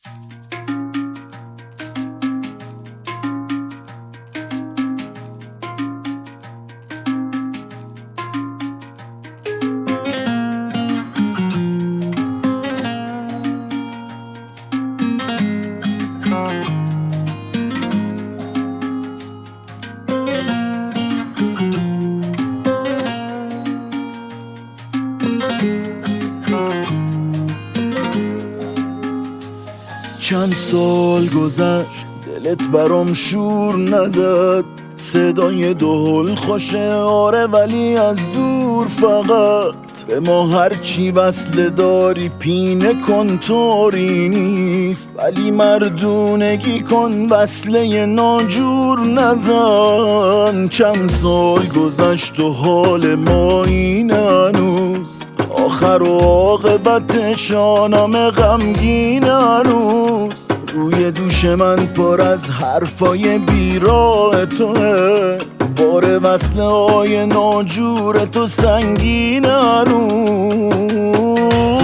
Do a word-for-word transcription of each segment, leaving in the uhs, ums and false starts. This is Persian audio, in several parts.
چند سال گذشت دلت برام شور نزد، صدای دهل خوشه آره ولی از دور فقط به ما هرچی وصله داری پینه کن طوری نیست، ولی مردونگی کن وصله ناجور نزن. چند سال گذشت و حال ما این هنوز، آخر و عاقبت شانم غمگین هنوز. روی دوش من پر از حرفای بیراه توه، بار وصله های ناجور تو سنگین هنوز.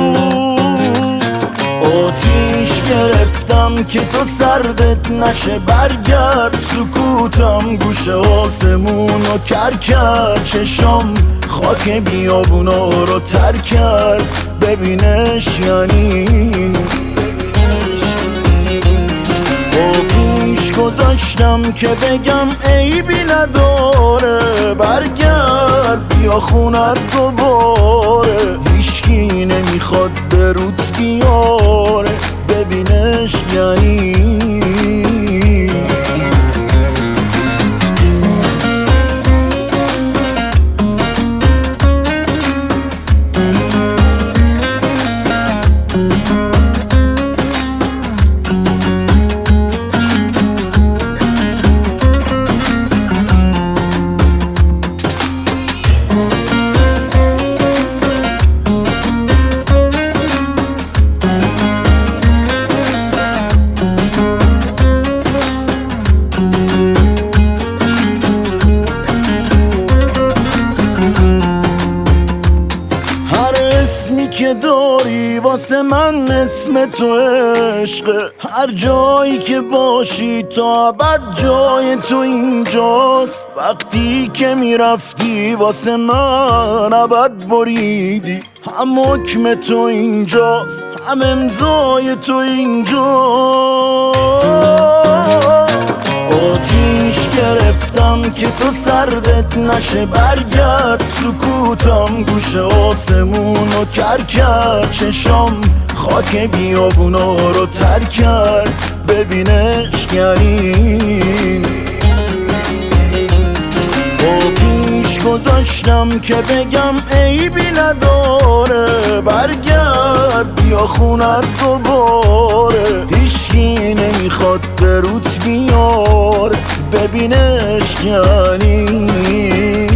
آتیش گرفتم که تو سردت نشه، برگرد سکوتم گوش آسمون رو کر کرد، چشام خاک بیابونا رو تر کرد، ببینش یعنی با پیش گذاشتم که بگم عیبی نداره، برگرد بیا خونت دوباره، هیچکی نمیخواد برود بیاره، ببینش یعنی که داری واسه من اسم تو عشقه، هر جایی که باشی تا ابد جای تو اینجاست، وقتی که میرفتی واسه من ابد بریدی، هم حکم تو اینجاست هم امضای تو اینجاست. آتیش گرفتم که تو سردت نشه، برگرد سکوتم گوش آسمون رو کر کرد، چشام خاک بیابونا رو تر کرد، ببینش یعنی با پیش گذاشتم که بگم عیبی نداره، برگرد بیا خونت دوباره، هیچکی نمیخواد برود بیاره، ببینش یعنی